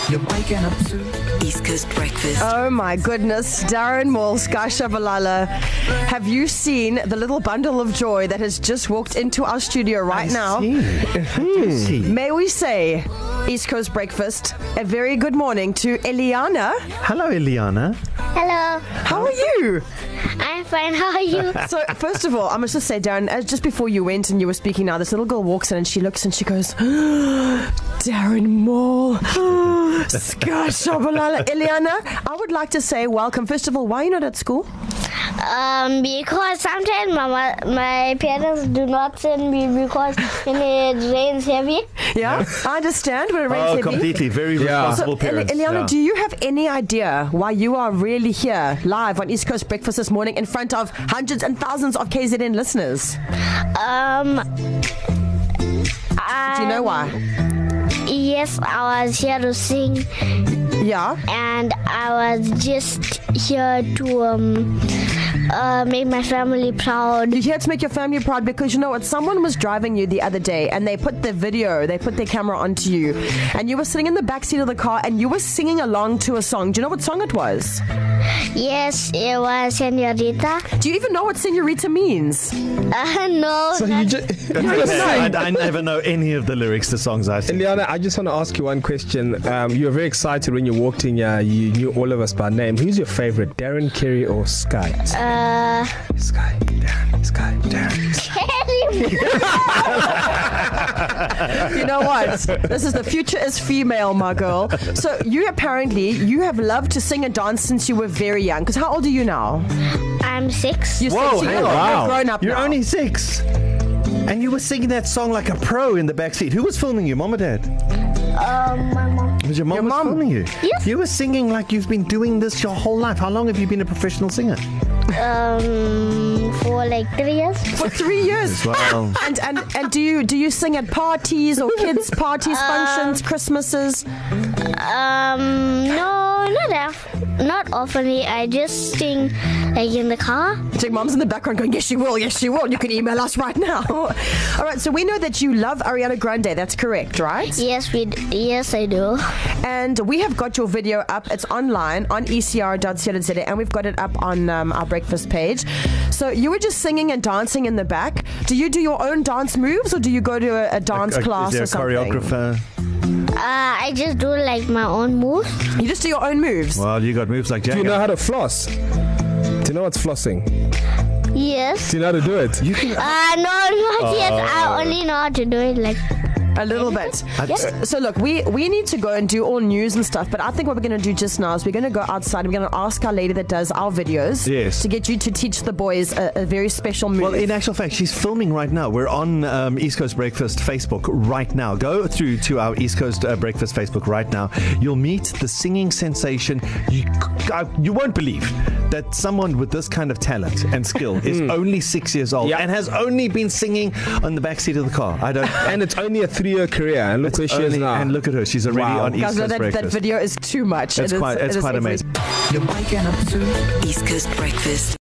You're waking up to East Coast Breakfast. Oh my goodness, Darren Moore, Sky Shabalala. Have you seen the little bundle of joy that has just walked into our studio right now? May we say, East Coast Breakfast, a very good morning to Eliana. Hello, Eliana. Hello, How are you? I'm fine. How are you? So, first of all, I must just say, Darren, just before you went and you were speaking now, this little girl walks in and she looks and she goes, Darren Moore, Sky Shabalala. Eliana, I would like to say welcome. First of all, why are you not at school? Because sometimes my parents do not send me because when it rains heavy. Yeah, I understand when it rains heavy. Completely. Very responsible parents. Eliana, do you have any idea why you are really here live on East Coast Breakfast this morning in front of hundreds and thousands of KZN listeners? Do you know why? Yes, I was here to sing, Yeah. and I was just here to make my family proud. You're here to make your family proud because you know what? Someone was driving you the other day and they put their camera onto you and you were sitting in the back seat of the car and you were singing along to a song. Do you know what song it was? Yes, it was Senorita. Do you even know what senorita means? No. So you just, I never know any of the lyrics to songs I sing. Eliana, I just want to ask you one question. You were very excited when you walked in here. You knew all of us by name. Who's your favorite, Darren, Kerry, or Sky? Sky, Darren, Sky, Darren. You know what? This is the future is female, my girl. So you have loved to sing and dance since you were very young. Because how old are you now? I'm 6. You're Whoa, 6 years hey, old. wow. You're grown up You're now. only 6. And you were singing that song like a pro in the backseat. Who was filming you, mom or dad? My mom. Was your mom was filming you? Yes. You were singing like you've been doing this your whole life. How long have you been a professional singer? For like 3 years. For 3 years. Well, And do you sing at parties or kids' parties, functions, Christmases? No, not often. I just sing like in the car. Your mom's in the background going, yes, she will. You can email us right now. All right, so we know that you love Ariana Grande. That's correct, right? Yes, I do. And we have got your video up. It's online on ecr.co.za, and we've got it up on our breakfast page. So you were just singing and dancing in the back. Do you do your own dance moves, or do you go to a dance class is there or a something? choreographer? I just do like my own moves. You just do your own moves. Well, you got moves like Jagger. Do you know how to floss? Do you know what's flossing? Yes. Do you know how to do it? You can. No, not yet. I only know how to do it like. A little bit. So look, we need to go and do all news and stuff, but I think what we're going to do just now is we're going to go outside and we're going to ask our lady that does our videos to get you to teach the boys a very special move. Well, in actual fact, she's filming right now. We're on East Coast Breakfast Facebook right now. Go through to our East Coast Breakfast Facebook right now. You'll meet the singing sensation. You won't believe that someone with this kind of talent and skill is only 6 years old and has only been singing on the backseat of the car. And it's only a 3-year career. And look where she is now. And look at her. She's already on East Guys, Coast that Breakfast. video is too much. It's quite amazing. you're waking up to East Coast Breakfast.